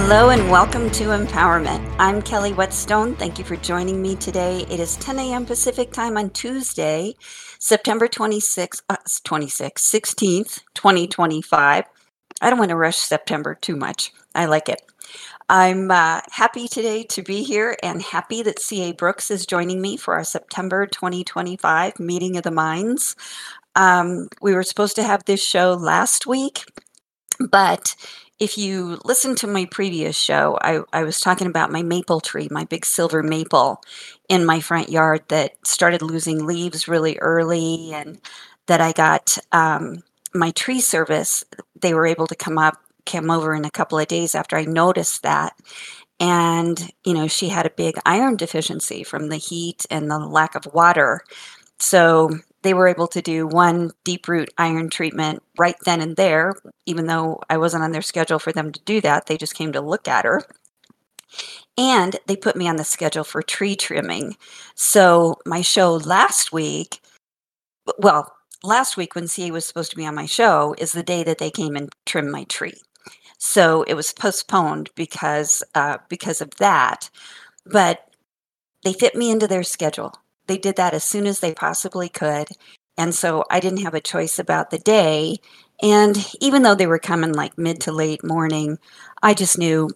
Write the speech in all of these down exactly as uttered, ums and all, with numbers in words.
Hello and welcome to Empowerment. I'm Kelly Whetstone. Thank you for joining me today. It is ten a.m. Pacific time on Tuesday, September twenty-sixth, uh, twenty-sixth, sixteenth, twenty twenty-five. I don't want to rush September too much. I like it. I'm uh, happy today to be here and happy that C A Brooks is joining me for our September twenty twenty-five Meeting of the Minds. Um, we were supposed to have this show last week, but if you listen to my previous show, I, I was talking about my maple tree, my big silver maple in my front yard that started losing leaves really early, and that I got um, my tree service. They were able to come up, come over in a couple of days after I noticed that. And, you know, she had a big iron deficiency from the heat and the lack of water. So they were able to do one deep root iron treatment right then and there, even though I wasn't on their schedule for them to do that. They just came to look at her. And they put me on the schedule for tree trimming. So my show last week, well, last week when C A was supposed to be on my show is the day that they came and trimmed my tree. So it was postponed because uh, because of that. But they fit me into their schedule. They did that as soon as they possibly could. And so I didn't have a choice about the day. And even though they were coming like mid to late morning, I just knew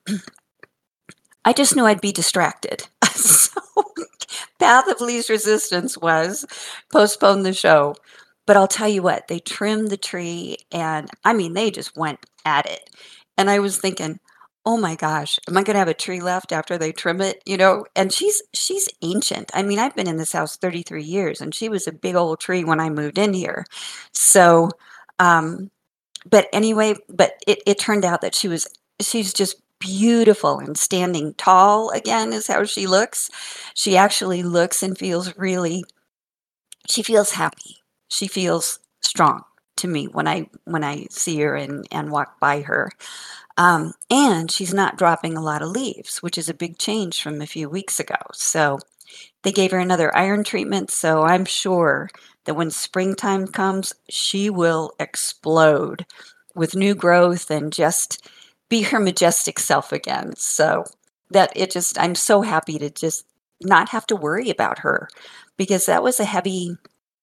I just knew I'd be distracted. So path of least resistance was postpone the show. But I'll tell you what, they trimmed the tree, and I mean, they just went at it. And I was thinking, oh my gosh, am I going to have a tree left after they trim it? You know, and she's she's ancient. I mean, I've been in this house thirty-three years, and she was a big old tree when I moved in here. So, um, but anyway, but it, it turned out that she was she's just beautiful and standing tall again is how she looks. She actually looks and feels really, she feels happy. She feels strong to me when I when I see her and, and walk by her. Um, and she's not dropping a lot of leaves, which is a big change from a few weeks ago. So they gave her another iron treatment. So I'm sure that when springtime comes, she will explode with new growth and just be her majestic self again. So that it just, I'm so happy to just not have to worry about her, because that was a heavy,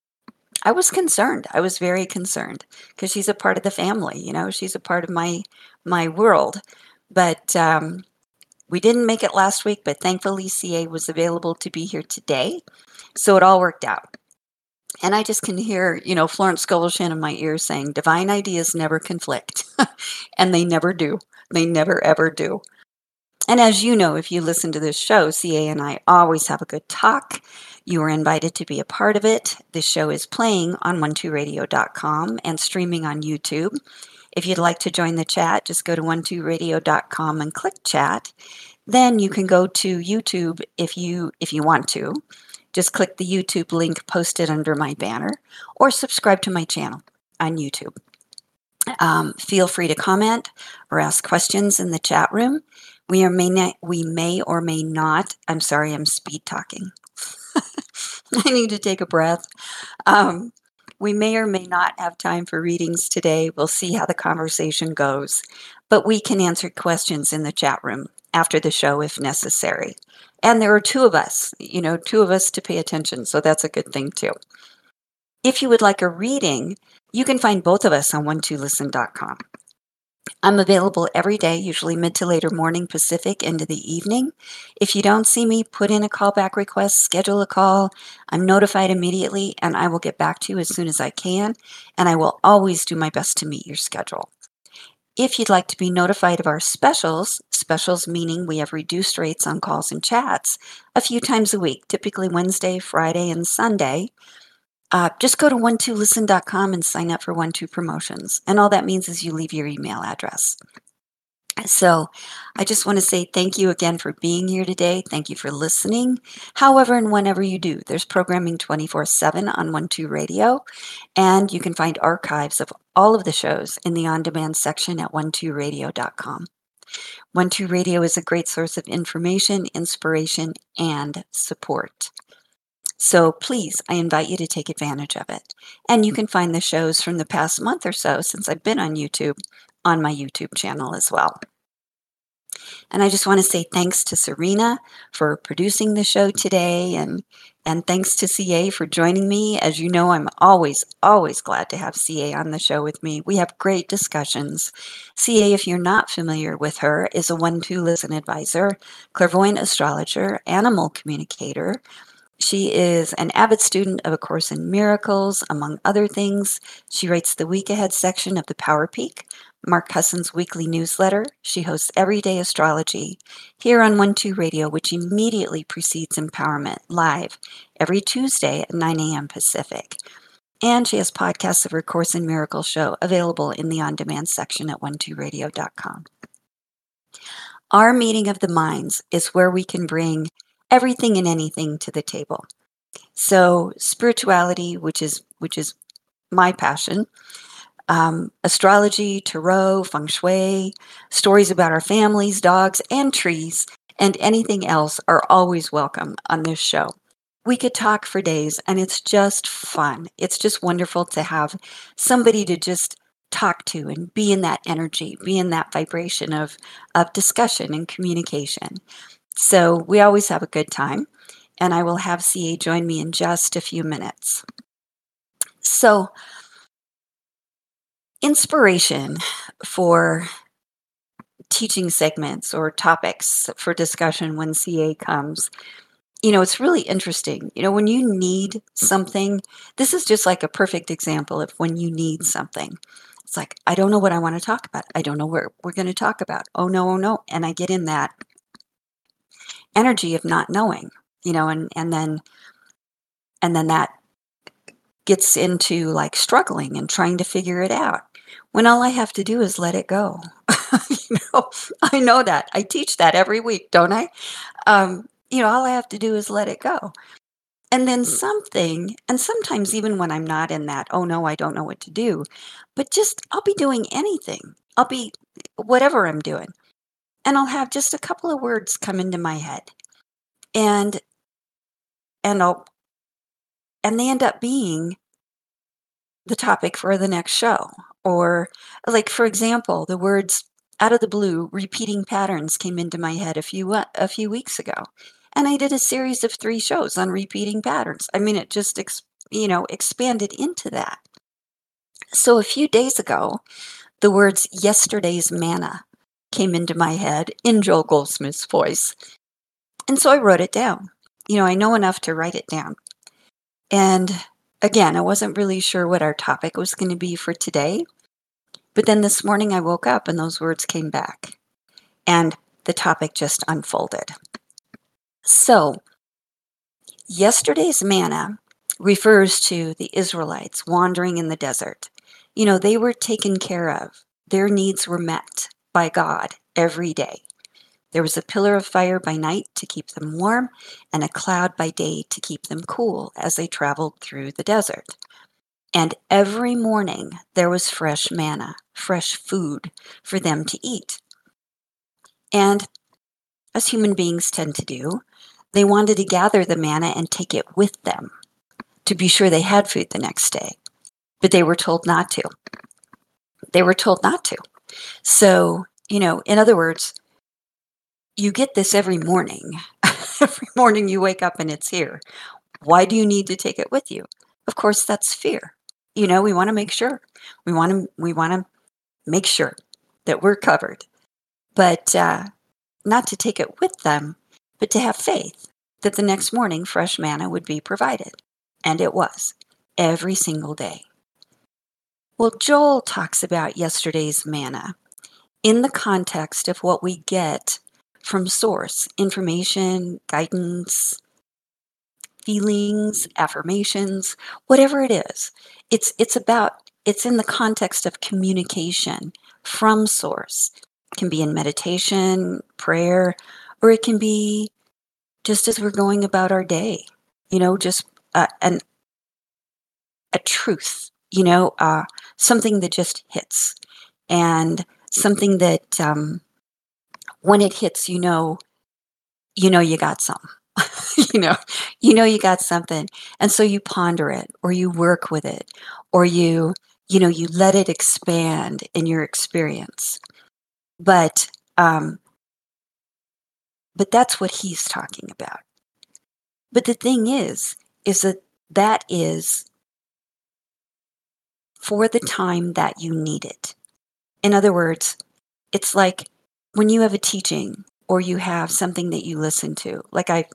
I was concerned. I was very concerned because she's a part of the family, you know, she's a part of my my world. But um, we didn't make it last week, but thankfully C A was available to be here today. So it all worked out. And I just can hear, you know, Florence Scovel-Shinn in my ears saying, divine ideas never conflict. And they never do. They never, ever do. And as you know, if you listen to this show, C A and I always have a good talk. You are invited to be a part of it. This show is playing on one two radio dot com and streaming on YouTube. If you'd like to join the chat, just go to one two radio dot com and click chat. Then you can go to YouTube if you if you want to. Just click the YouTube link posted under my banner, or subscribe to my channel on YouTube. Um, feel free to comment or ask questions in the chat room. We or may not, we may or may not, I'm sorry, I'm speed talking. I need to take a breath. Um, we may or may not have time for readings today. We'll see how the conversation goes. But we can answer questions in the chat room after the show if necessary. And there are two of us, you know, two of us to pay attention. So that's a good thing too. If you would like a reading, you can find both of us on one two listen dot com. I'm available every day, usually mid to later morning Pacific into the evening. If you don't see me, put in a callback request, schedule a call. I'm notified immediately, and I will get back to you as soon as I can, and I will always do my best to meet your schedule. If you'd like to be notified of our specials, specials meaning we have reduced rates on calls and chats a few times a week, typically Wednesday, Friday, and Sunday, Uh, just go to one two listen dot com and sign up for one two promotions. And all that means is you leave your email address. So I just want to say thank you again for being here today. Thank you for listening. However and whenever you do, there's programming twenty-four seven on one two Radio, and you can find archives of all of the shows in the on-demand section at one two radio dot com. one two Radio is a great source of information, inspiration, and support. So please, I invite you to take advantage of it. And you can find the shows from the past month or so since I've been on YouTube on my YouTube channel as well. And I just want to say thanks to Serena for producing the show today, and and thanks to C A for joining me. As you know, I'm always, always glad to have C A on the show with me. We have great discussions. C A, if you're not familiar with her, is a one two listen advisor, clairvoyant astrologer, animal communicator. She is an avid student of A Course in Miracles, among other things. She writes the week ahead section of the Power Peak, Mark Husson's weekly newsletter. She hosts Everyday Astrology here on one two Radio, which immediately precedes Empowerment, live every Tuesday at nine a.m. Pacific. And she has podcasts of her Course in Miracles show available in the on-demand section at one two radio dot com. Our meeting of the minds is where we can bring everything and anything to the table. So spirituality, which is which is my passion, um, astrology, tarot, feng shui, stories about our families, dogs, and trees, and anything else are always welcome on this show. We could talk for days, and it's just fun. It's just wonderful to have somebody to just talk to and be in that energy, be in that vibration of, of discussion and communication. So we always have a good time, and I will have C A join me in just a few minutes. So, inspiration for teaching segments or topics for discussion when C A comes. You know, it's really interesting. You know, when you need something, this is just like a perfect example of when you need something. It's like, I don't know what I want to talk about. I don't know what we're going to talk about. Oh, no, oh, no. And I get in that energy of not knowing, you know, and, and then and then that gets into like struggling and trying to figure it out when all I have to do is let it go. you know, I know that. I teach that every week, don't I? Um, you know, all I have to do is let it go. And then something, and sometimes even when I'm not in that, oh no, I don't know what to do, but just I'll be doing anything. I'll be whatever I'm doing. And I'll have just a couple of words come into my head. And and I'll and they end up being the topic for the next show. Or like for example, the words out of the blue, repeating patterns came into my head a few uh, a few weeks ago. And I did a series of three shows on repeating patterns. I mean, it just ex- you know, expanded into that. So a few days ago, the words yesterday's manna came into my head in Joel Goldsmith's voice. And so I wrote it down. You know, I know enough to write it down. And again, I wasn't really sure what our topic was going to be for today. But then this morning I woke up and those words came back. And the topic just unfolded. So, yesterday's manna refers to the Israelites wandering in the desert. You know, they were taken care of. Their needs were met by God every day. There was a pillar of fire by night to keep them warm and a cloud by day to keep them cool as they traveled through the desert. And every morning there was fresh manna, fresh food for them to eat. And as human beings tend to do, they wanted to gather the manna and take it with them to be sure they had food the next day. But they were told not to. They were told not to. So, you know, in other words, you get this every morning. Every morning you wake up and it's here. Why do you need to take it with you? Of course, that's fear. You know, we want to make sure. We want to we want to make sure that we're covered. But uh, not to take it with them, but to have faith that the next morning fresh manna would be provided. And it was, every single day. Well, Joel talks about yesterday's manna in the context of what we get from source, information, guidance, feelings, affirmations, whatever it is. It's it's about it's in the context of communication from source. It can be in meditation, prayer, or it can be just as we're going about our day, you know, just uh, an a truth, you know, uh, something that just hits, and something that um, when it hits, you know, you know, you got some, you know, you know, you got something, and so you ponder it, or you work with it, or you, you know, you let it expand in your experience. But um, but that's what he's talking about. But the thing is, is that that is for the time that you need it. In other words, it's like when you have a teaching or you have something that you listen to, like I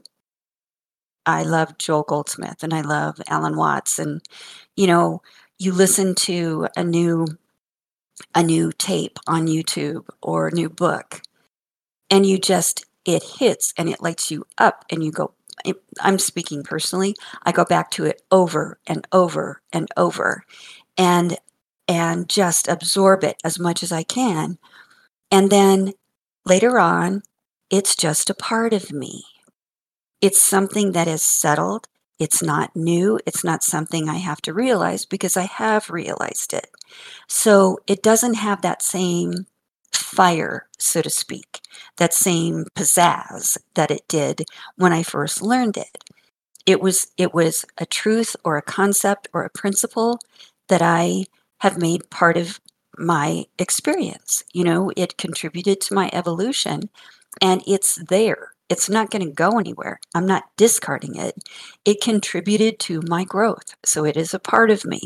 I love Joel Goldsmith and I love Alan Watts, and you know, you listen to a new a new tape on YouTube or a new book, and you just it hits and it lights you up and you go I- I'm speaking personally, I go back to it over and over and over and and just absorb it as much as I can. And then later on, it's just a part of me. It's something that is settled. It's not new. It's not something I have to realize because I have realized it. So it doesn't have that same fire, so to speak, that same pizzazz that it did when I first learned it. It was it was a truth or a concept or a principle that I have made part of my experience. You know, it contributed to my evolution and it's there. It's not going to go anywhere. I'm not discarding it. It contributed to my growth. So it is a part of me.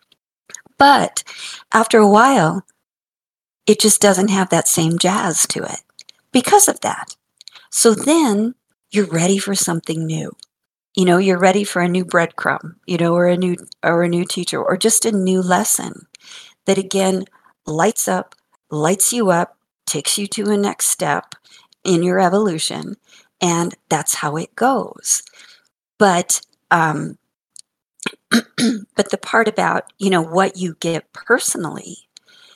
But after a while, it just doesn't have that same jazz to it because of that. So then you're ready for something new. You know, you're ready for a new breadcrumb, you know, or a new or a new teacher or just a new lesson that again lights up, lights you up, takes you to a next step in your evolution, and that's how it goes. But um but the part about, you know, what you get personally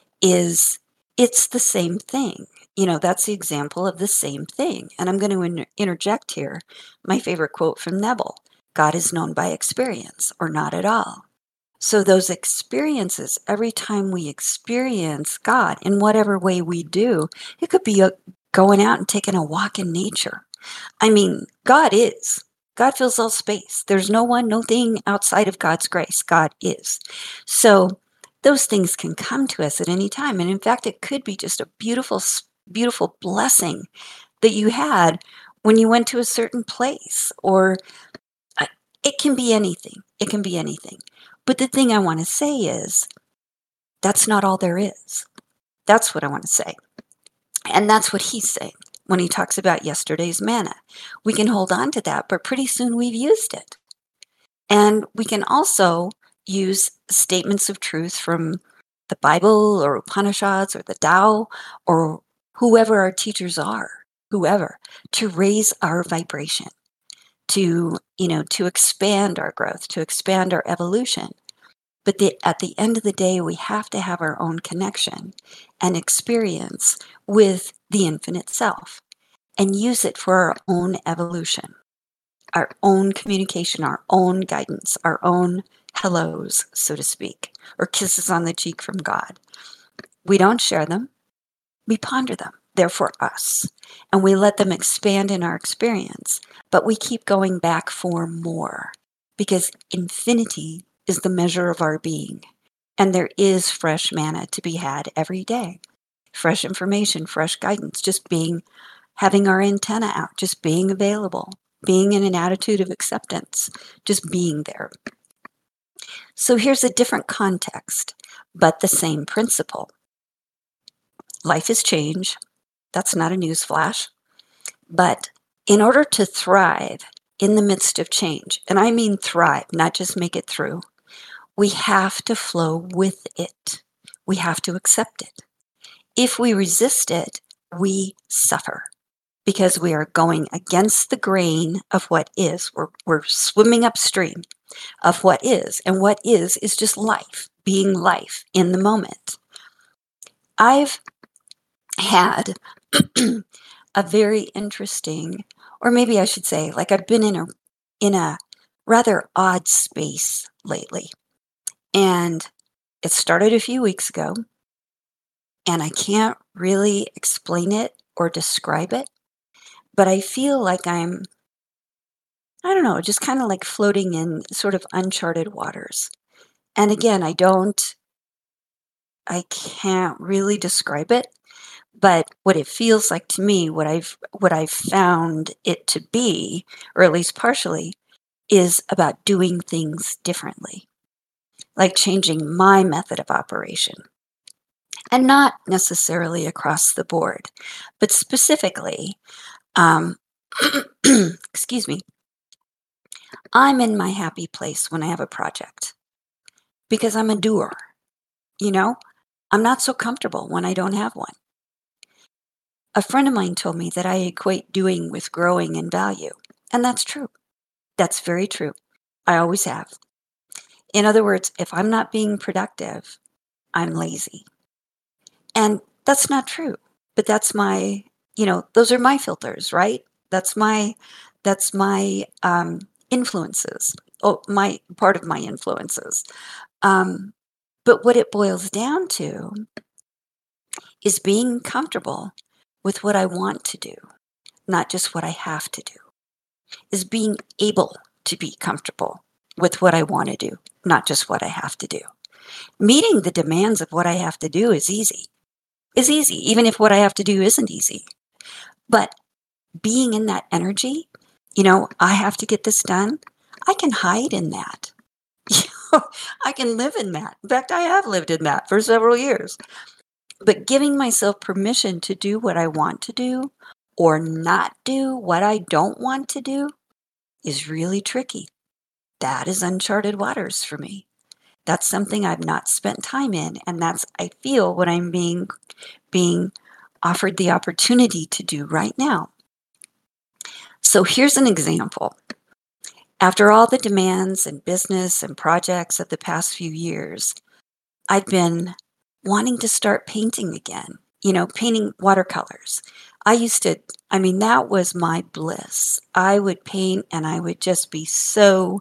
is it's the same thing. You know, that's the example of the same thing. And I'm going to in- interject here my favorite quote from Neville: God is known by experience or not at all. So, those experiences, every time we experience God in whatever way we do, it could be a, going out and taking a walk in nature. I mean, God is. God fills all space. There's no one, no thing outside of God's grace. God is. So those things can come to us at any time. And in fact, it could be just a beautiful, beautiful blessing that you had when you went to a certain place, or uh, it can be anything. It can be anything. But the thing I want to say is that's not all there is. That's what I want to say. And that's what he's saying when he talks about yesterday's manna. We can hold on to that, but pretty soon we've used it. And we can also use statements of truth from the Bible or Upanishads or the Tao or whoever our teachers are, whoever, to raise our vibration, to, you know, to expand our growth, to expand our evolution. But the, at the end of the day, we have to have our own connection and experience with the infinite self and use it for our own evolution, our own communication, our own guidance, our own hellos, so to speak, or kisses on the cheek from God. We don't share them, we ponder them. They're for us, and we let them expand in our experience, but we keep going back for more because infinity is the measure of our being, and there is fresh manna to be had every day. Fresh information, fresh guidance, just being, having our antenna out, just being available, being in an attitude of acceptance, just being there. So here's a different context, but the same principle. Life is change. That's not a news flash. But in order to thrive in the midst of change, and I mean thrive, not just make it through, we have to flow with it. We have to accept it. If we resist it, we suffer because we are going against the grain of what is. We're, we're swimming upstream of what is. And what is is just life, being life in the moment. I've had a very interesting, or maybe I should say, like I've been in a in a rather odd space lately. And it started a few weeks ago, and I can't really explain it or describe it, but I feel like I'm, I don't know, just kind of like floating in sort of uncharted waters. And again, I don't, I can't really describe it, But what it feels like to me, what I've what I've found it to be, or at least partially, is about doing things differently, like changing my method of operation. And not necessarily across the board, but specifically, um, excuse me, I'm in my happy place when I have a project because I'm a doer, you know? I'm not so comfortable when I don't have one. A friend of mine told me that I equate doing with growing in value, and that's true. That's very true. I always have. In other words, if I'm not being productive, I'm lazy. And that's not true, but that's my, you know, those are my filters, right? That's my that's my um, influences. Oh, my part of my influences. Um, but what it boils down to is being comfortable with what I want to do, not just what I have to do. Is being able to be comfortable with what I want to do, not just what I have to do. Meeting the demands of what I have to do is easy. Is easy, even if what I have to do isn't easy. But being in that energy, you know, I have to get this done. I can hide in that. I can live in that. In fact, I have lived in that for several years. But giving myself permission to do what I want to do or not do what I don't want to do is really tricky. That is uncharted waters for me. That's something I've not spent time in, and that's I feel what I'm being being offered the opportunity to do right now. So here's an example. After all the demands and business and projects of the past few years, I've been wanting to start painting again, you know, painting watercolors. I used to, I mean, that was my bliss. I would paint and I would just be so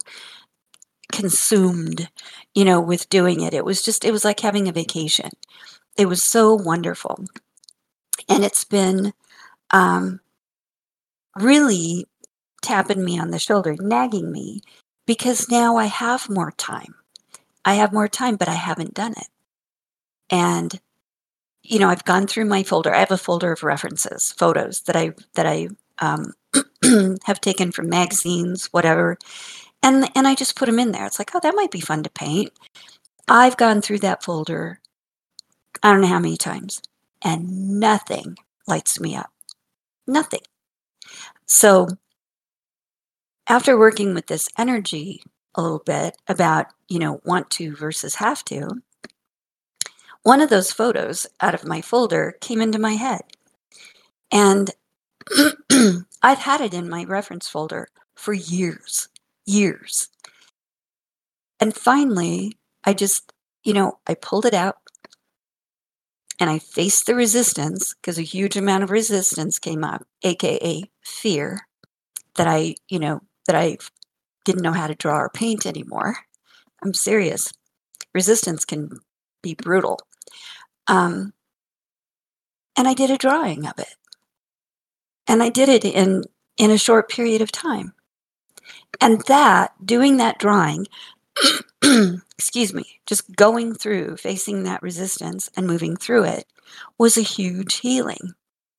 consumed, you know, with doing it. It was just, it was like having a vacation. It was so wonderful. And it's been um, really tapping me on the shoulder, nagging me, because now I have more time. I have more time, but I haven't done it. And you know, I've gone through my folder. I have a folder of references, photos that I that I um, have taken from magazines, whatever, and and I just put them in there. It's like, oh, that might be fun to paint. I've gone through that folder, I don't know how many times, and nothing lights me up. Nothing. So after working with this energy a little bit about, you know, want to versus have to, one of those photos out of my folder came into my head. And I've had it in my reference folder for years, years. And finally, I just, you know, I pulled it out and I faced the resistance because a huge amount of resistance came up, A K A fear that I, you know, that I didn't know how to draw or paint anymore. I'm serious. Resistance can be brutal. Um, and I did a drawing of it. And I did it in in a short period of time. And that, doing that drawing, excuse me, just going through, facing that resistance and moving through it was a huge healing.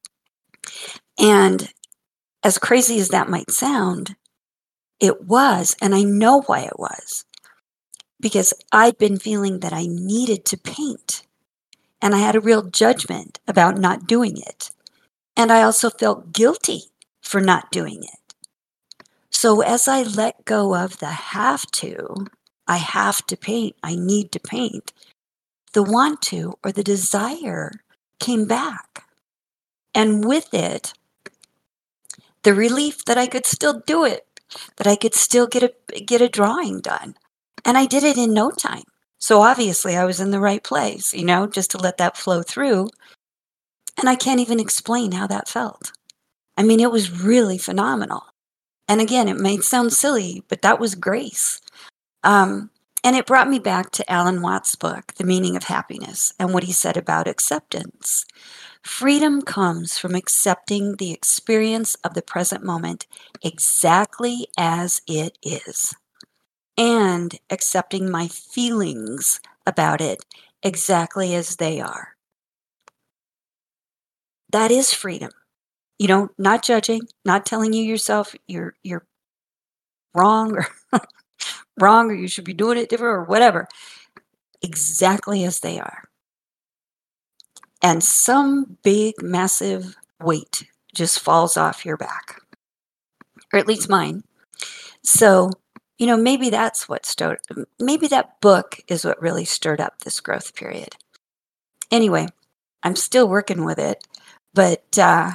And as crazy as that might sound, it was, and I know why it was, because I'd been feeling that I needed to paint, and I had a real judgment about not doing it. And I also felt guilty for not doing it. So as I let go of the have to, I have to paint, I need to paint, the want to or the desire came back. And with it, the relief that I could still do it, that I could still get a get a drawing done. And I did it in no time. So obviously I was in the right place, you know, just to let that flow through. And I can't even explain how that felt. I mean, it was really phenomenal. And again, it may sound silly, but that was grace. Um, and it brought me back to Alan Watts' book, The Meaning of Happiness, and what he said about acceptance. Freedom comes from accepting the experience of the present moment exactly as it is, and accepting my feelings about it exactly as they are. that is freedom. You know, not judging, not telling you yourself you're you're wrong or wrong or you should be doing it different or whatever. Exactly as they are. And some big, massive weight just falls off your back, or at least mine. So, you know, maybe that's what stirred, maybe that book is what really stirred up this growth period. Anyway, I'm still working with it, but uh,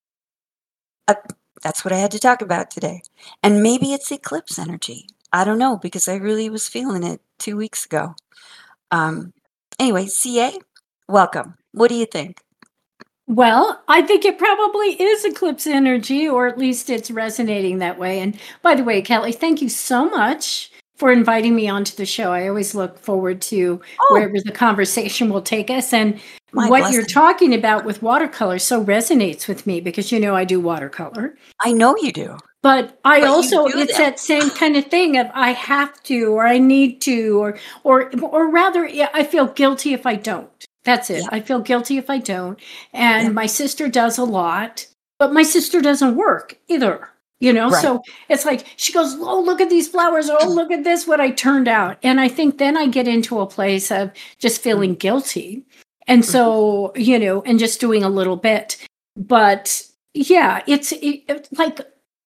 uh, that's what I had to talk about today. And maybe it's eclipse energy. I don't know, because I really was feeling it two weeks ago. Um, anyway, C A, welcome. What do you think? Well, I think it probably is eclipse energy, or at least it's resonating that way. And by the way, Kelly, thank you so much for inviting me onto the show. I always look forward to Oh, wherever the conversation will take us. And my what you're blessing. talking about with watercolor so resonates with me because, you know, I do watercolor. I know you do. But I But you also, do it's them. that same kind of thing of I have to, or I need to, or, or, or rather, yeah, I feel guilty if I don't. That's it. Yeah. I feel guilty if I don't. And Yeah. my sister does a lot, but my sister doesn't work either. You know, Right. so it's like she goes, oh, look at these flowers. Oh, look at this, what I turned out. And I think then I get into a place of just feeling guilty. And so, you know, and just doing a little bit. But yeah, it's it, it, like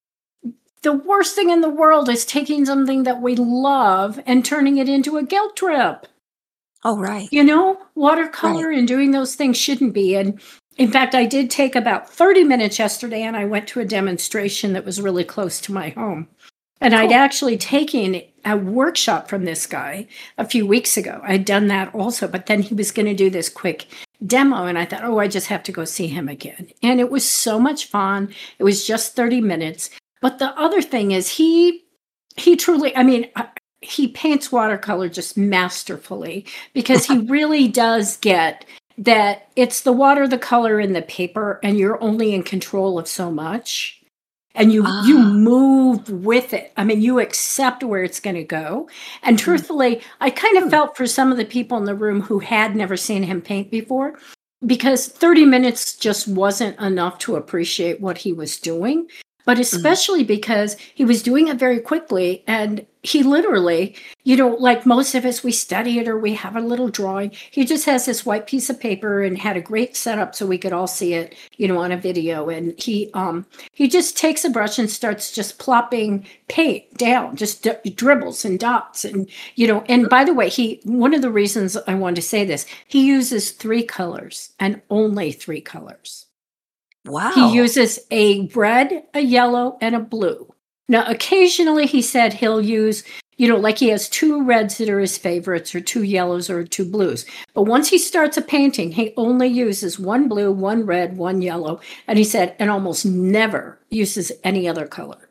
the worst thing in the world is taking something that we love and turning it into a guilt trip. Oh, right. You know, watercolor Right. and doing those things shouldn't be. And in fact, I did take about thirty minutes yesterday and I went to a demonstration that was really close to my home. And I'd Cool. actually taken a workshop from this guy a few weeks ago. I'd done that also, but then he was going to do this quick demo. And I thought, oh, I just have to go see him again. And it was so much fun. It was just thirty minutes. But the other thing is he, he truly, I mean, uh, he paints watercolor just masterfully because he really does get that it's the water, the color, and the paper, and you're only in control of so much. And you you Ah. move with it. I mean, you accept where it's going to go. And truthfully, I kind of Hmm. felt for some of the people in the room who had never seen him paint before, because thirty minutes just wasn't enough to appreciate what he was doing. But especially because he was doing it very quickly, and he literally, you know, like most of us, we study it or we have a little drawing. He just has this white piece of paper and had a great setup so we could all see it, you know, on a video. And he um he just takes a brush and starts just plopping paint down, just d- dribbles and dots, and you know. And by the way, he one of the reasons I wanted to say this, he uses three colors and only three colors. Wow. He uses a red, a yellow, and a blue. Now, occasionally he said he'll use, you know, like he has two reds that are his favorites, or two yellows, or two blues. But once he starts a painting, he only uses one blue, one red, one yellow. And he said, and almost never uses any other color.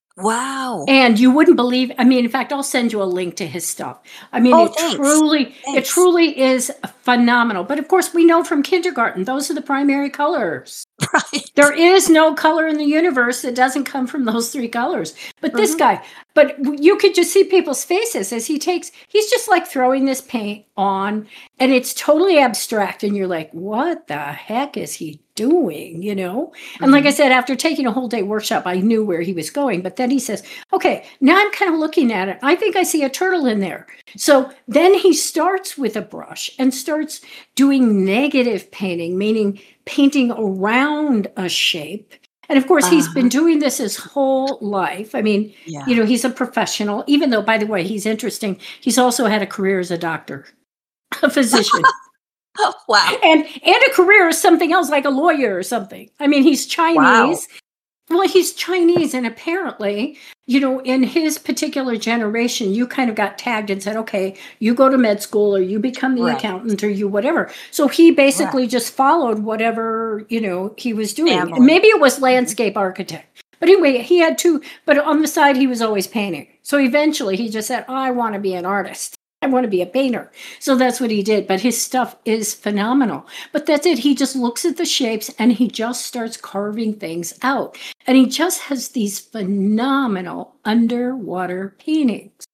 Wow. And you wouldn't believe, I mean, in fact, I'll send you a link to his stuff. I mean, Oh, it thanks. truly, it Thanks. truly is phenomenal. But of course, we know from kindergarten, those are the primary colors. Right. There is no color in the universe that doesn't come from those three colors. But this Mhm. guy, but you could just see people's faces as he takes, he's just like throwing this paint on, and it's totally abstract. And you're like, what the heck is he doing? You know? And like I Mhm. said, after taking a whole day workshop, I knew where he was going. But then he says, okay, now I'm kind of looking at it. I think I see a turtle in there. So then he starts with a brush and starts doing negative painting, meaning painting around a shape. And of course, he's been Uh-huh. doing this his whole life. I mean, Yeah. you know, he's a professional, even though, by the way, he's interesting. He's also had a career as a doctor, a physician, Oh, wow. and and a career as something else, like a lawyer or something. I mean, he's Wow. Chinese. Well, he's Chinese, and apparently, you know, in his particular generation, you kind of got tagged and said, okay, you go to med school, or you become the Right. accountant, or you whatever. So he basically just followed whatever, you know, he was doing. Family. Maybe it was landscape architect. But anyway, he had two, but on the side, he was always painting. So eventually he just said, oh, I want to be an artist. I want to be a painter. So that's what he did. But his stuff is phenomenal. But that's it. He just looks at the shapes and he just starts carving things out. And he just has these phenomenal underwater paintings.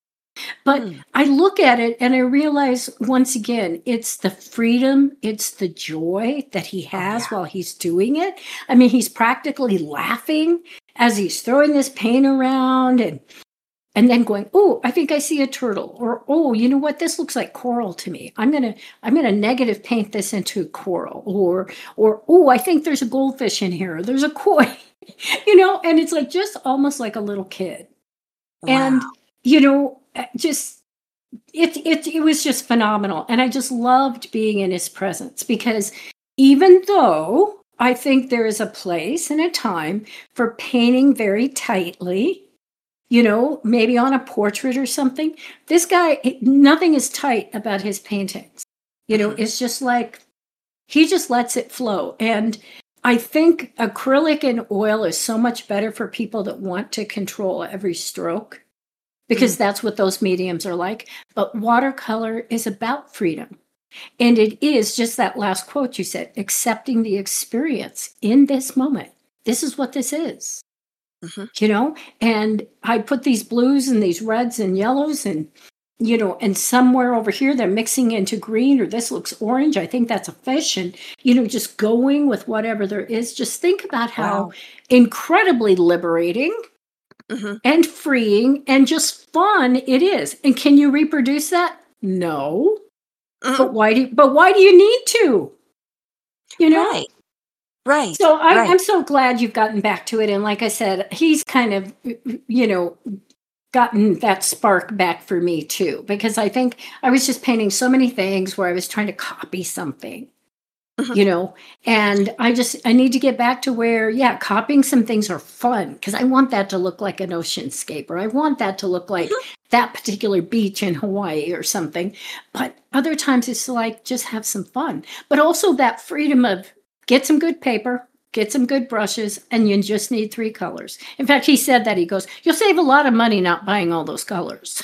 But Mm. I look at it and I realize once again, it's the freedom, it's the joy that he Oh, has yeah. while he's doing it. I mean, he's practically laughing as he's throwing this paint around and and then going, oh, I think I see a turtle, or oh, you know what, this looks like coral to me. I'm gonna I'm gonna negative paint this into coral, or or oh, I think there's a goldfish in here. Or there's a koi, you know, and it's like just almost like a little kid. Wow. And you know, uh, just it it it was just phenomenal, and I just loved being in his presence because even though I think there is a place and a time for painting very tightly, you know, maybe on a portrait or something. This guy, it- nothing is tight about his paintings. You know, Mhm. it's just like he just lets it flow. And I think acrylic and oil is so much better for people that want to control every stroke because Mm. that's what those mediums are like. But watercolor is about freedom. And it is just that last quote you said, accepting the experience in this moment. This is what this is, Mhm. you know. And I put these blues and these reds and yellows, and you know, and somewhere over here they're mixing into green, or this looks orange, I think that's a fish, and you know, just going with whatever there is. Just think about how Wow. incredibly liberating Mhm. and freeing and just fun it is. And can you reproduce that? No. Mhm. But why do but why do you need to, you know? Right. Right. So I, Right. I'm so glad you've gotten back to it. And like I said, he's kind of, you know, gotten that spark back for me too, because I think I was just painting so many things where I was trying to copy something, Mhm. you know, and I just, I need to get back to where, yeah, copying some things are fun because I want that to look like an oceanscape, or I want that to look like Mhm. that particular beach in Hawaii or something. But other times it's like just have some fun, but also that freedom of get some good paper, get some good brushes, and you just need three colors. In fact, he said that he goes, you'll save a lot of money not buying all those colors.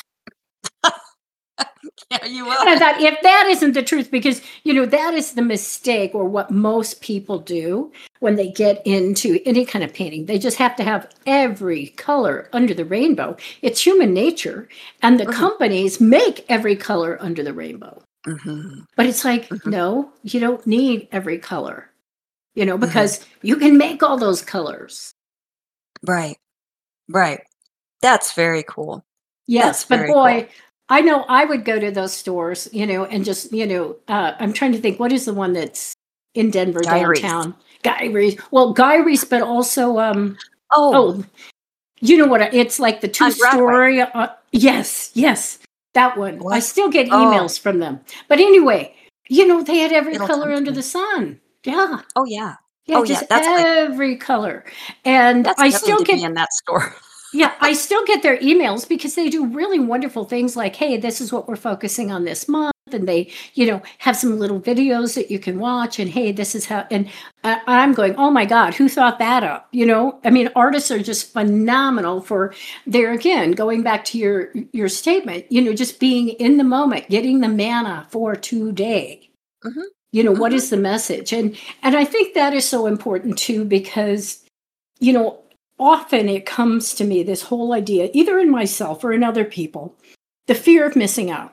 Yeah, you And I will. thought, if that isn't the truth, because, you know, that is the mistake or what most people do when they get into any kind of painting. They just have to have every color under the rainbow. It's human nature. And the Mhm. companies make every color under the rainbow. Mhm. But it's like, Mhm. no, you don't need every color, you know, Mhm. because you can make all those colors. Right. Right. That's very cool. Yes, That's but very cool. boy, I know I would go to those stores, you know, and just, you know, uh, I'm trying to think, what is the one that's in Denver Guy Reese. downtown? Guy Reese. Well, Guy Reese, but also, um, Oh, oh, you know what? I- It's like the two on Broadway. story. Uh, yes, yes, that one. I What? still get Oh, emails from them. But anyway, you know, they had every it'll come color to under me. the sun. Yeah. Oh, yeah. Yeah, Oh, yeah. just That's like every color. And that's I heaven still to be get in that store. yeah, I still get their emails because they do really wonderful things like, hey, this is what we're focusing on this month. And they, you know, have some little videos that you can watch. And hey, this is how, and I, I'm going, oh my God, who thought that up? You know, I mean, artists are just phenomenal for there again, going back to your, your statement, you know, just being in the moment, getting the manna for today. Mhm. You know, what Mhm. is the message? And, and I think that is so important too, because you know, often it comes to me this whole idea, either in myself or in other people, the fear of missing out.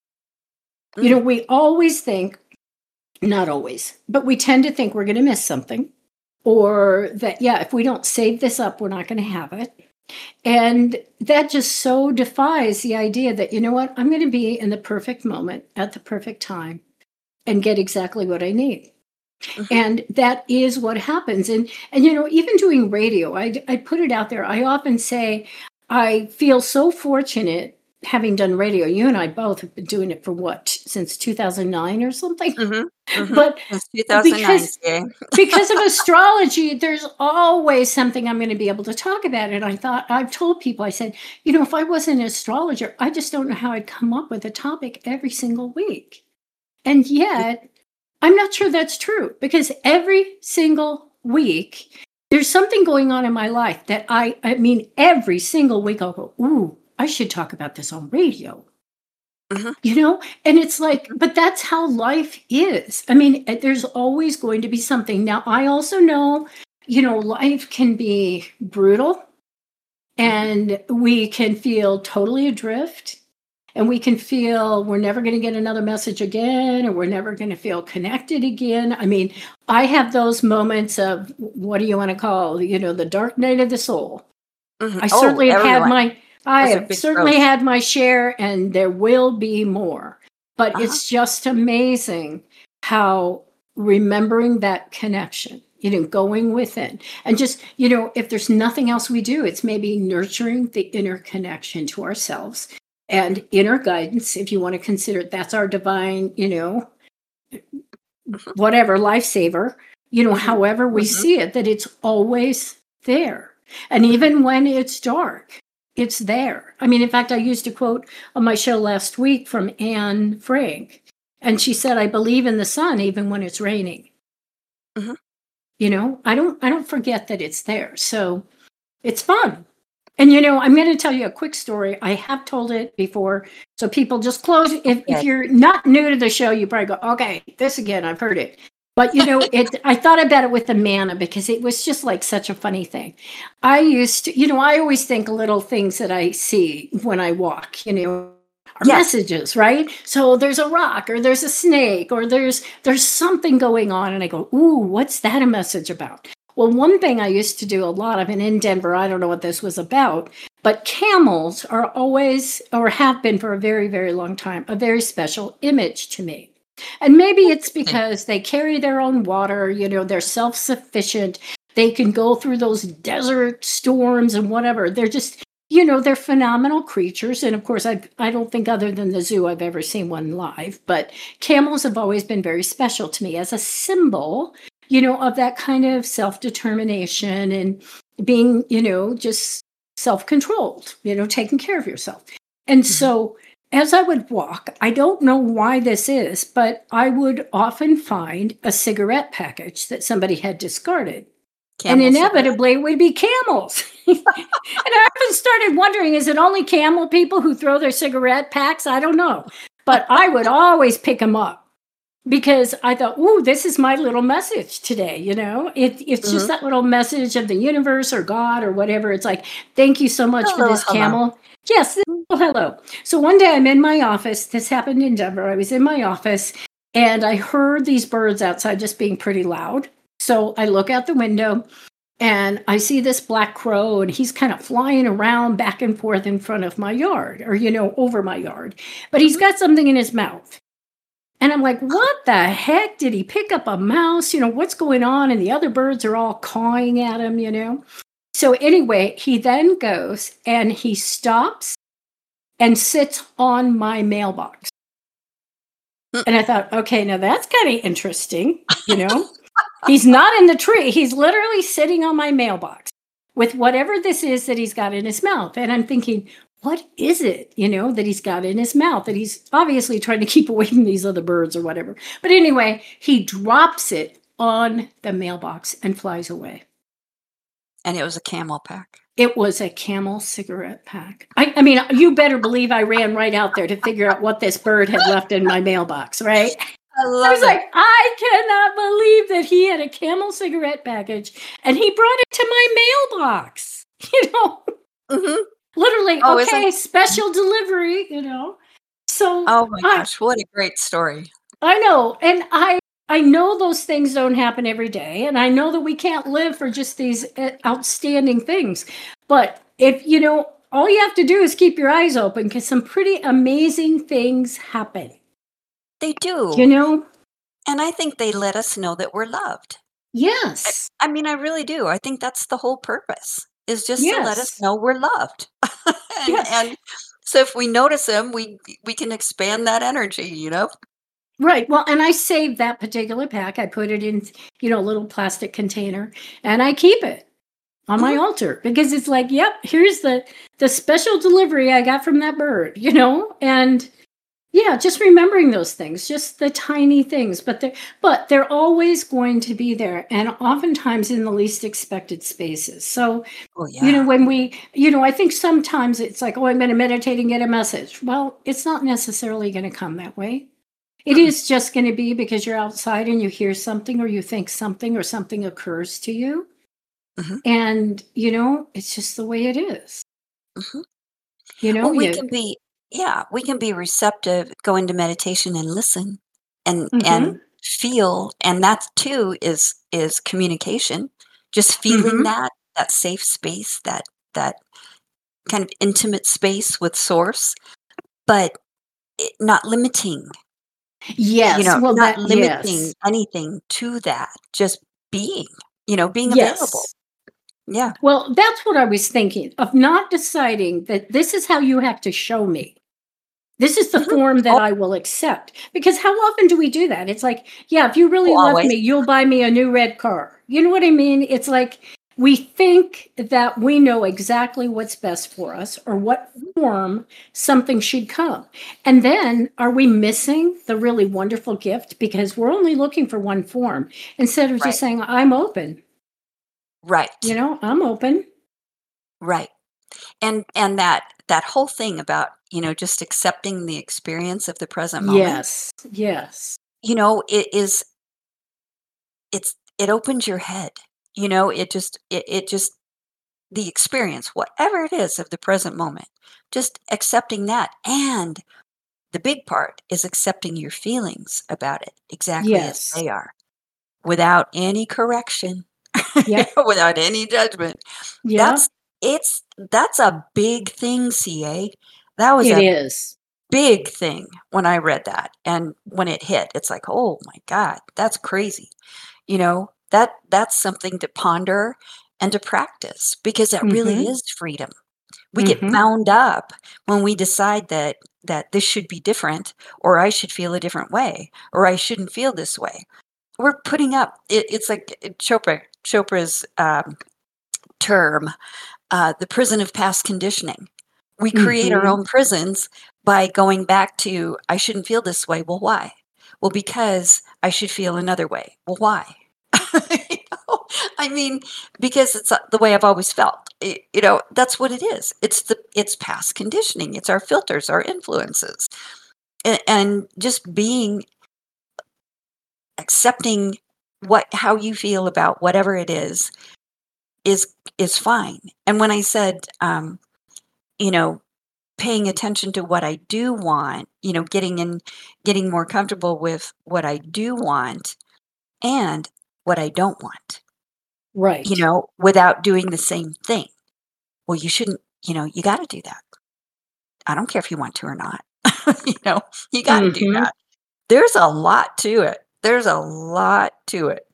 You know, Mm. we always think, not always, but we tend to think we're going to miss something, or that, yeah, if we don't save this up, we're not going to have it. And that just so defies the idea that, you know what, I'm going to be in the perfect moment at the perfect time and get exactly what I need. Mhm. And that is what happens. And and you know, even doing radio, I I put it out there. I often say I feel so fortunate having done radio. You and I both have been doing it for what, since two thousand nine or something. Mhm. Mhm. But Since two thousand nine, because C A. because of astrology, there's always something I'm going to be able to talk about. And I thought, I've told people, I said, you know, if I wasn't an astrologer, I just don't know how I'd come up with a topic every single week. And yet, I'm not sure that's true because every single week, there's something going on in my life that I, I mean, every single week I'll go, ooh, I should talk about this on radio, Mhm. you know? And it's like, Mhm. but that's how life is. I mean, eh, there's always going to be something. Now, I also know, you know, life can be brutal Mhm. and we can feel totally adrift. and we can feel we're never going to get another message again, or we're never going to feel connected again. I mean, I have those moments of, what do you want to call, you know, the dark night of the soul. Mhm. I Oh, certainly have had everyone. my, I Those are have big certainly growths. had my share, and there will be more. But Uh-huh. it's just amazing how remembering that connection, you know, going within, and just, you know, if there's nothing else we do, it's maybe nurturing the inner connection to ourselves and inner guidance, if you want to consider that's our divine, you know, Mhm. whatever, lifesaver, you know, Mhm. however we Mhm. see it, that it's always there. And Mhm. even when it's dark, it's there. I mean, in fact, I used a quote on my show last week from Anne Frank, and she said, "I believe in the sun even when it's raining." Mhm. You know, I don't I don't forget that it's there. So it's fun. And you know, I'm going to tell you a quick story. I have told it before, so people just close. If if Okay. you're not new to the show, you probably go, "Okay, this again. I've heard it." But you know, it. I thought about it with the manna because it was just like such a funny thing. I used to, you know, I always think little things that I see when I walk, you know, are Yes. messages, right? So there's a rock, or there's a snake, or there's there's something going on, and I go, "Ooh, what's that a message about?" Well, one thing I used to do a lot of, and in Denver, I don't know what this was about, but camels are always, or have been for a very, very long time, a very special image to me. And maybe it's Interesting. because they carry their own water, you know, they're self sufficient. They can go through those desert storms and whatever. They're just, you know, they're phenomenal creatures. And of course, I I don't think other than the zoo I've ever seen one live, but camels have always been very special to me as a symbol, you know, of that kind of self determination and being, you know, just self controlled, you know, taking care of yourself. And Mhm. so as I would walk, I don't know why this is, but I would often find a cigarette package that somebody had discarded. And Camel cigarette. inevitably, it would be camels. And I often started wondering, is it only camel people who throw their cigarette packs? I don't know. But I would always pick them up because I thought, ooh, this is my little message today. You know, it, it's just Mhm. that little message of the universe or God or whatever. It's like, thank you so much for Hello, this hello. camel. Yes, this- oh, hello. So one day I'm in my office. This happened in Denver. I was in my office and I heard these birds outside just being pretty loud. So I look out the window and I see this black crow, and he's kind of flying around back and forth in front of my yard, or, you know, over my yard. But he's Mhm. got something in his mouth. And I'm like, what the heck? Did he pick up a mouse? You know, what's going on? And the other birds are all cawing at him, you know? So, anyway, he then goes and he stops and sits on my mailbox. Mm. And I thought, okay, now that's kind of interesting, you know? He's not in the tree. He's literally sitting on my mailbox with whatever this is that he's got in his mouth. And I'm thinking, what is it, you know, that he's got in his mouth that he's obviously trying to keep away from these other birds or whatever. But anyway, he drops it on the mailbox and flies away. And it was a camel pack. It was a Camel cigarette pack. I, I mean, you better believe I ran right out there to figure out what this bird had left in my mailbox, right? I I love was it. like, I cannot believe that he had a Camel cigarette package and he brought it to my mailbox. You know, Mhm. literally, Oh, isn't okay, special delivery, you know. So Oh my I gosh, what a great story. I know, and I I know those things don't happen every day, and I know that we can't live for just these uh, outstanding things. But if you know, all you have to do is keep your eyes open because some pretty amazing things happen. They You do. know? And I think they let us know that we're loved. I Yes. I mean, I really do. I think that's the whole purpose, is just to let us Yes. know we're loved. And Yes. and so if we notice them, we we can expand that energy, you know? Right. Well, and I saved that particular pack. I put it in, you know, a little plastic container and I keep it on my Mhm. altar because it's like, yep, here's the the special delivery I got from that bird, you know? And yeah, just remembering those things, just the tiny things, but they're but they're always going to be there and oftentimes in the least expected spaces. So, Oh, you know, yeah. when we, you know, I think sometimes it's like, oh, I'm going to meditate and get a message. Well, it's not necessarily going to come that way. It Mm-mm. is just going to be because you're outside and you hear something or you think something or something occurs to you. Mhm, And, you know, it's just the way it is. mhm. You know, Well, we you, can be Yeah, we can be receptive, go into meditation and listen and Mhm. and feel, and that too is is communication. Just feeling Mhm. that, that safe space, that that kind of intimate space with source, but it not limiting, you Yes. know, Well, not that limiting yes. anything to that, just being, you know, being available. Yes. Yeah. Well, that's what I was thinking of, not deciding that this is how you have to show me. This is the Mhm. form that Oh, I will accept. Because how often do we do that? It's like, yeah, if you oh, really love always. me, you'll buy me a new red car. You know what I mean? It's like we think that we know exactly what's best for us or what form something should come. And then are we missing the really wonderful gift because we're only looking for one form instead of just Right. saying, I'm open. You Right. know, I'm open. Right. And and that that whole thing about, you know, just accepting the experience of the present moment, Yes. Yes. you know, it is it's it opens your head. You know, it just it, it just the experience, whatever it is of the present moment, just accepting that. And the big part is accepting your feelings about it exactly as Yes. they are, without any correction, Yep. without any judgment. That's Yep. it's that's a big thing, C A. That was It a is. big thing when I read that, and when it hit, it's like, "Oh my god, that's crazy." You know, that that's something to ponder and to practice because that really Mhm. is freedom. We get Mhm. bound up when we decide that that this should be different, or I should feel a different way, or I shouldn't feel this way. We're putting up it, it's like uh, Chopra Chopra's um, term, uh, the prison of past conditioning. We create our Mhm. own prisons by going back to, I shouldn't feel this way. Well, why? Well, because I should feel another way. Well, why? You know? I mean, because it's uh, the way I've always felt. I- you know, that's what it is. It's the it's past conditioning. It's our filters, our influences, and, and just being accepting what how you feel about whatever it is is is fine. And when I said, um, you know, paying attention to what I do want, you know, getting in getting more comfortable with what I do want and what I don't want, you Right. know, without doing the same thing. Well, you shouldn't, you know, you got to do that. I don't care if you want to or not. You know, you got to do Mhm. that. There's a lot to it. There's a lot to it.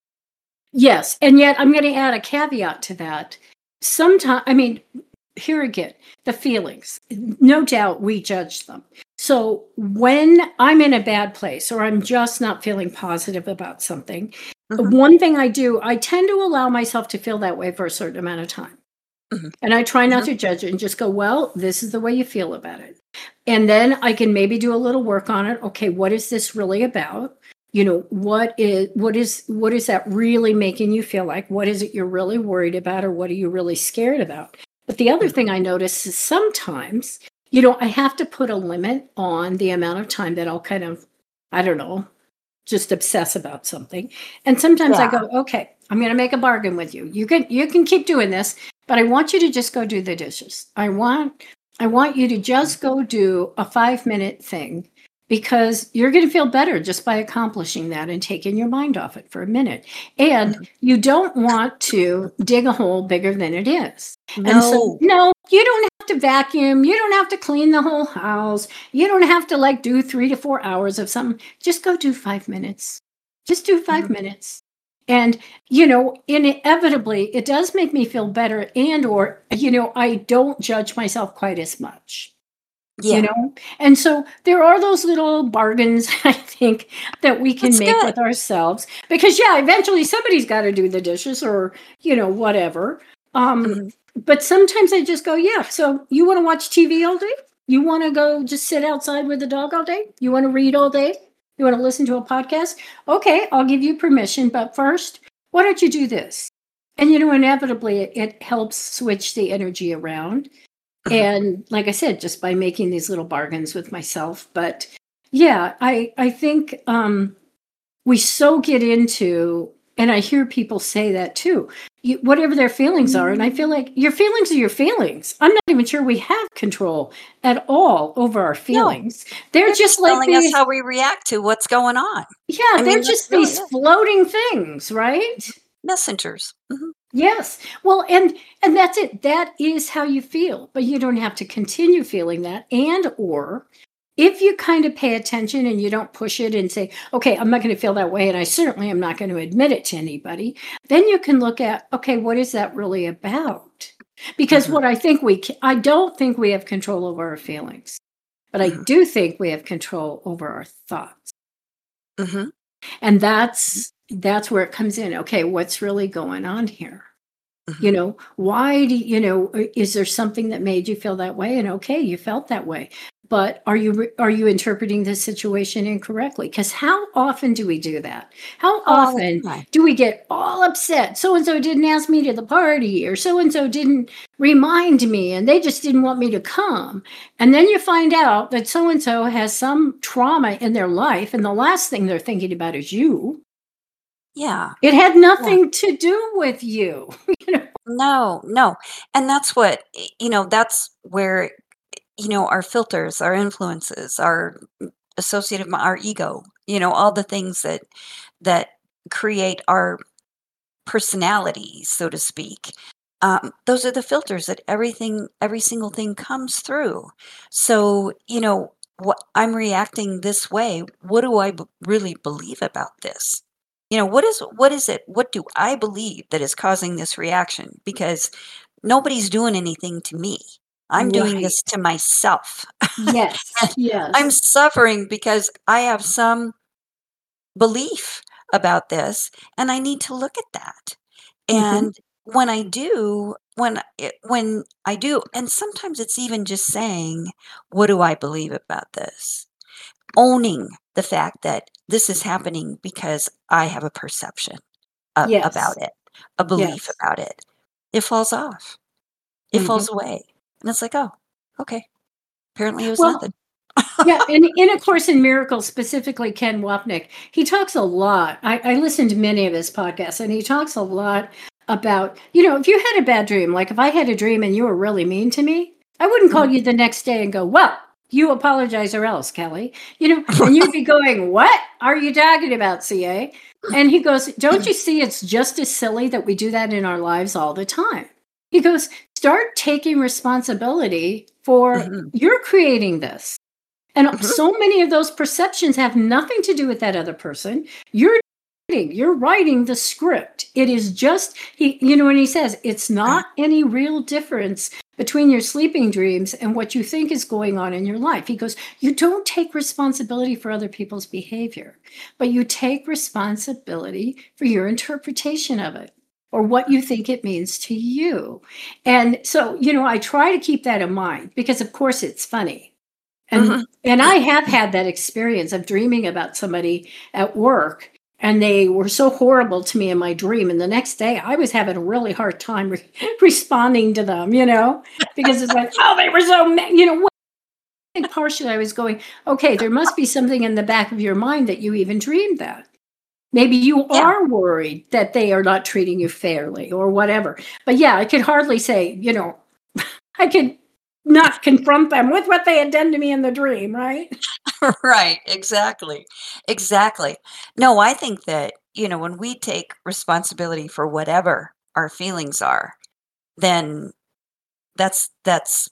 Yes, and yet I'm gonna add a caveat to that. Sometimes, I mean, here again, the feelings. No doubt we judge them. So when I'm in a bad place or I'm just not feeling positive about something, Mhm, one thing I do, I tend to allow myself to feel that way for a certain amount of time. mhm, And I try not mhm. to judge it and just go, well, this is the way you feel about it. And then I can maybe do a little work on it. Okay, what is this really about? You know, what is what is what is that really making you feel like? What is it you're really worried about or what are you really scared about? But the other Mm, thing I notice is sometimes, you know, I have to put a limit on the amount of time that I'll kind of, I don't know, just obsess about something. And sometimes I yeah, go, okay, I'm going to make a bargain with you. You can you can keep doing this, but I want you to just go do the dishes. I want I want you to mm, just go do a five minute thing because you're going to feel better just by accomplishing that and taking your mind off it for a minute. And mhm. you don't want to dig a hole bigger than it is. And so, No. no, you don't have to vacuum. You don't have to clean the whole house. You don't have to like do three to four hours of something. Just go do five minutes. Just do five Mhm. minutes. And, you know, inevitably, it does make me feel better. And, or, you know, I don't judge myself quite as much, you Yeah, know? And so there are those little bargains, I think, that we can that's make good. with ourselves because, yeah, eventually somebody's got to do the dishes or, you know, whatever. Um, Mhm. but sometimes I just go, yeah, so you want to watch T V all day? You want to go just sit outside with the dog all day? You want to read all day? You want to listen to a podcast? Okay, I'll give you permission. But first, why don't you do this? And, you know, inevitably it, it helps switch the energy around. Mhm. And like I said, just by making these little bargains with myself. But yeah, I, I think um, we so get into, And I hear people say that too. You, whatever their feelings are. And I feel like your feelings are your feelings. I'm not even sure we have control at all over our No, feelings. They're they're just just like telling us these, how we react to what's going on. yeah, I they're mean, that's just really these it. floating things, right? Messengers. hmm Yes. Well, and and that's it. That is how you feel, but you don't have to continue feeling that. And or if you kind of pay attention and you don't push it and say, okay, I'm not going to feel that way, and I certainly am not going to admit it to anybody, then you can look at, okay, what is that really about? Because hmm what I think we, ca- I don't think we have control over our feelings, but I hmm do think we have control over our thoughts. hmm And that's that's where it comes in. Okay, what's really going on here? hmm You know, why do you know, uh, is there something that made you feel that way? And okay, you felt that way. But are you re- are you interpreting the situation incorrectly? Because how often do we do that? How All the often time. do we get all upset? So and so didn't ask me to the party, or so and so didn't remind me, and they just didn't want me to come. And then you find out that so and so has some trauma in their life, and the last thing they're thinking about is you. Yeah. It had Yeah. nothing to do with you. You know? No, no. And that's what, y- you know, that's where, you know, our filters, our influences, our associative, mi- our ego, you know, all the things that, that create our personality, so to speak. Um, those are the filters that everything, every single thing comes through. So, you know, what I'm reacting this way, what do I b- really believe about this? You know, what is what is it? What do I believe that is causing this reaction? Because nobody's doing anything to me. I'm doing Right. this to myself. Yes. And I'm Yes. suffering because I have some belief about this, and I need to look at that. Mhm. And when I do, when it, when I do, and sometimes it's even just saying, "What do I believe about this?" Owning the fact that this is happening because I have a perception a- Yes. about it, a belief Yes. about it. It falls off. It Mhm. falls away, and it's like, "Oh, okay. Apparently, it was Well, nothing." yeah, and in A Course in Miracles, specifically Ken Wapnick, he talks a lot. I, I listened to many of his podcasts, and he talks a lot about, you know, if you had a bad dream, like if I had a dream and you were really mean to me, I wouldn't call Mhm. you the next day and go, well, you apologize or else, Kelly. You know, and you'd be going, what are you talking about, C A? And he goes, don't you see it's just as silly that we do that in our lives all the time? He goes, start taking responsibility for Mhm. you're creating this. And Mhm. so many of those perceptions have nothing to do with that other person. You're writing, you're writing the script. It is just he, you know, when he says it's Right. not any real difference between your sleeping dreams and what you think is going on in your life. He goes, you don't take responsibility for other people's behavior, but you take responsibility for your interpretation of it or what you think it means to you. And so, you know, I try to keep that in mind because of course it's funny. And Mhm. and I have had that experience of dreaming about somebody at work and they were so horrible to me in my dream and the next day I was having a really hard time re- responding to them, you know, because it's like, oh, they were so ma-, you know, what- I think partially I was going, okay, there must be something in the back of your mind that you even dreamed that. Maybe you Yeah. are worried that they are not treating you fairly or whatever. But yeah, I could hardly say, you know, I could not confront them with what they had done to me in the dream, right? Right, exactly. Exactly. No, I think that, you know, when we take responsibility for whatever our feelings are, then that's that's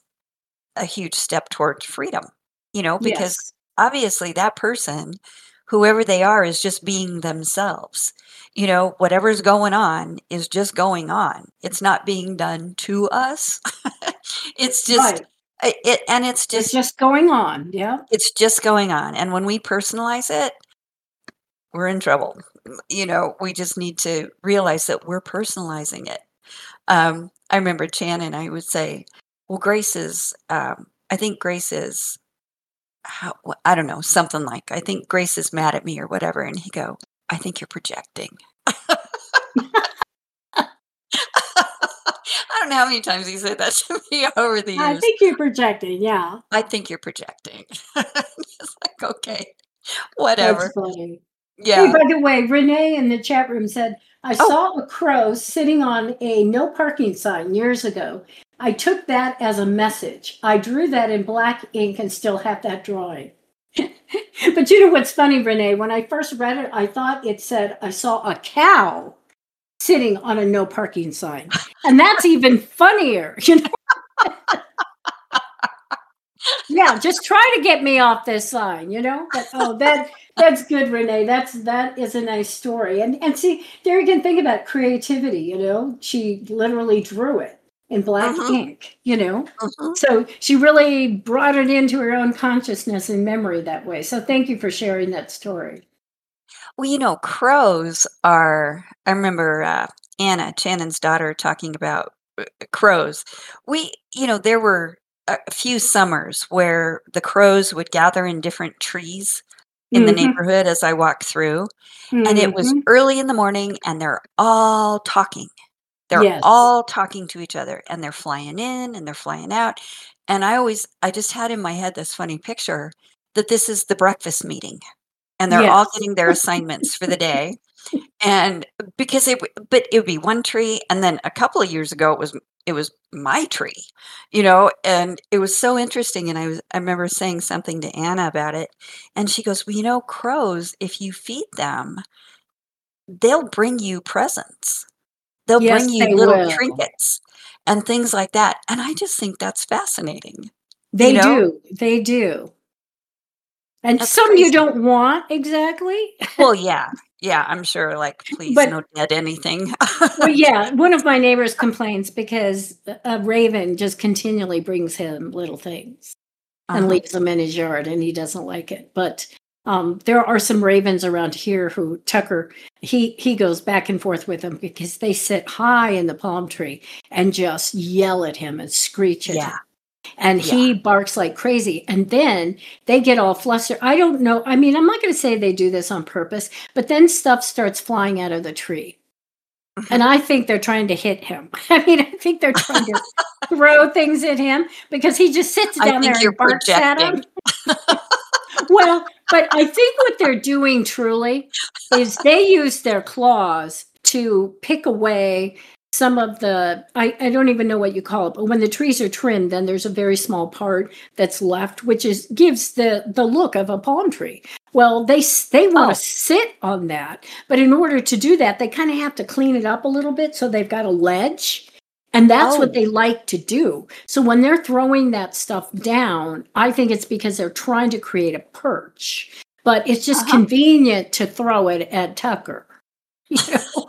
a huge step towards freedom, you know, because Yes. obviously that person, whoever they are, is just being themselves. You know, whatever's going on is just going on. It's not being done to us. It's just Right. I- it, and it's It's just just going on. Yeah. it's just going on. And when we personalize it, we're in trouble. You know, we just need to realize that we're personalizing it. Um, I remember Chan and I would say, well, Grace is, um, I think Grace is, how, wh- I don't know, something like, I think Grace is mad at me or whatever. And he go, I think you're projecting. I don't know how many times he said that to me over the I years. think you're projecting. Yeah. I think you're projecting. It's like, okay, That's whatever. funny. Hey, Yeah. by the way, Renee in the chat room said, I Oh, saw a crow sitting on a no parking sign years ago. I took that as a message. I drew that in black ink and still have that drawing. But you know what's funny, Renee? When I first read it, I thought it said I saw a cow sitting on a no parking sign. And that's even funnier, you know? Yeah, just try to get me off this sign, you know? But oh, that that's good, Renee. That's that is a nice story. And and see, there you can think about creativity, you know. She literally drew it in black mm-hmm, ink, you know. mm-hmm. So she really brought it into her own consciousness and memory that way. So thank you for sharing that story. Well, you know, crows are, I remember uh, Anna, Shannon's daughter, talking about uh, crows. We, you know, there were a a few summers where the crows would gather in different trees in the Mm-hmm. neighborhood as I walked through, and it was Mm-hmm. early in the morning, and they're all talking. They're Yes. all talking to each other, and they're flying in and they're flying out. And I always, I just had in my head this funny picture that this is the breakfast meeting, and they're all Yes. getting their assignments for the day. And because it, w- but it would be one tree, and then a couple of years ago, it was it was my tree, you know, and it was so interesting. And I was, I remember saying something to Anna about it, and she goes, "Well, you know, crows, if you feed them, they'll bring you presents. They'll bring Yes, you they little will. trinkets and things like that." And I just think that's fascinating, you They know? do. They do. And That's some you crazy. don't want exactly. Well, yeah. Yeah, I'm sure, like, please, But no dead anything. well, yeah, one of my neighbors complains because a raven just continually brings him little things and Uh-huh. leaves them in his yard, and he doesn't like it. But um, there are some ravens around here who Tucker he he goes back and forth with them because they sit high in the palm tree and just yell at him and screech at him. Yeah, And yeah. he barks like crazy. And then they get all flustered. I don't know. I mean, I'm not going to say they do this on purpose, but then stuff starts flying out of the tree. And Mhm. I think they're trying to hit him. I mean, I think they're trying to throw things at him because he just sits I down there think you're and barks at projecting. them. Well, but I think what they're doing truly is they use their claws to pick away some of the I, I don't even know what you call it, but when the trees are trimmed, then there's a very small part that's left, which is gives the the look of a palm tree. Well, they s- they want to Oh, sit on that, but in order to do that, they kind of have to clean it up a little bit, so they've got a ledge. And that's what oh, they like to do. So when they're throwing that stuff down, I think it's because they're trying to create a perch. But it's just uh-huh. convenient to throw it at Tucker. You know?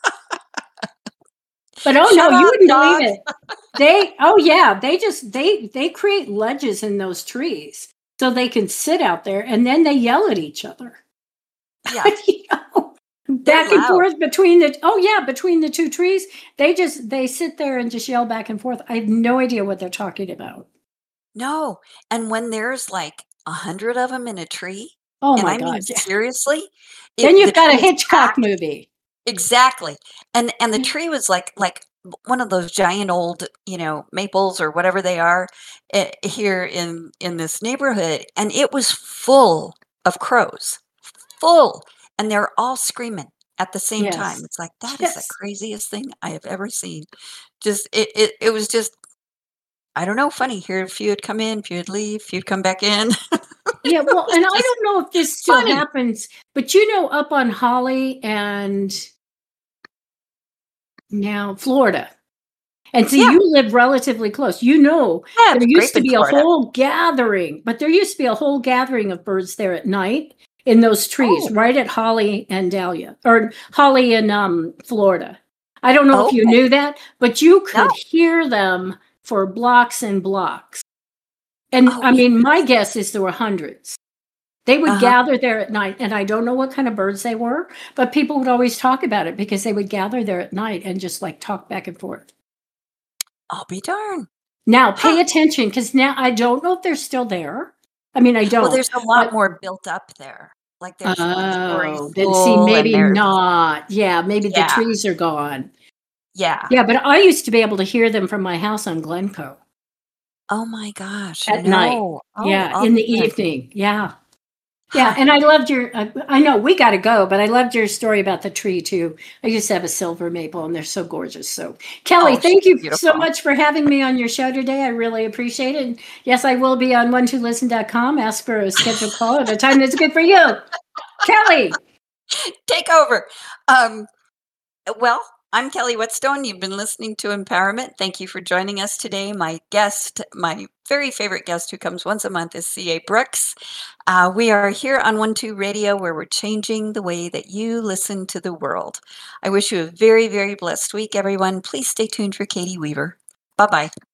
But oh no, Shut you up, wouldn't believe dog. it. They oh yeah, they just they they create ledges in those trees so they can sit out there and then they yell at each other. Yeah, You know? they're Back and loud. forth between the oh yeah, between the two trees. They just they sit there and just yell back and forth. I have no idea what they're talking about. No, and when there's, like, a hundred of them in a tree, Oh and my I mean god, yeah. seriously, Then it the you've got a tree is Hitchcock packed. movie. Exactly, and and the tree was like like w one of those giant old, you know, maples or whatever they are, eh, here in in this neighborhood, and it was full of crows, full, and they're all screaming at the same time. Yes. It's like, that is the Yes. craziest thing I have ever seen. Just it it it was just, I don't know, funny. Here, a few would come in, a few would leave, a few would come back in. It Yeah, well, was and I just don't know if this still funny. happens, but you know, up on Holly and now Florida. And see, Yeah, you live relatively close. You know, yeah, there I grew up used to in be a Florida. whole gathering, but there used to be a whole gathering of birds there at night in those trees, Oh, right at Holly and Dahlia, or Holly in um, Florida. I don't know if you okay. knew that, but you No. could hear them for blocks and blocks. And Oh, I mean, my interesting. guess is there were hundreds. They would Uh-huh. gather there at night, and I don't know what kind of birds they were, but people would always talk about it because they would gather there at night and just like talk back and forth. I'll be darned. Now, Huh. pay attention because now I don't know if they're still there. I mean, I Well, don't, there's a lot but more built up there. Like, there's one story oh, then see, school, and maybe there's not. Yeah, maybe the yeah, trees are gone. yeah. Yeah, but I used to be able to hear them from my house on Glencoe Oh my gosh, at night. no. Oh, Yeah, I'll in the be darned. evening. Yeah. Yeah, and I loved your. Uh, I know we got to go, but I loved your story about the tree too. I used to have a silver maple, and they're so gorgeous. So, Kelly, Oh, she's thank you so beautiful. much for having me on your show today. I really appreciate it. And yes, I will be on one two listen dot com. Ask for a scheduled call at a time that's good for you, Kelly. Take over. Um, well, I'm Kelly Whetstone. You've been listening to Empowerment. Thank you for joining us today. My guest, my very favorite guest who comes once a month is C A. Brooks. Uh, we are here on one two Radio where we're changing the way that you listen to the world. I wish you a very, very blessed week, everyone. Please stay tuned for Katie Weaver. Bye-bye.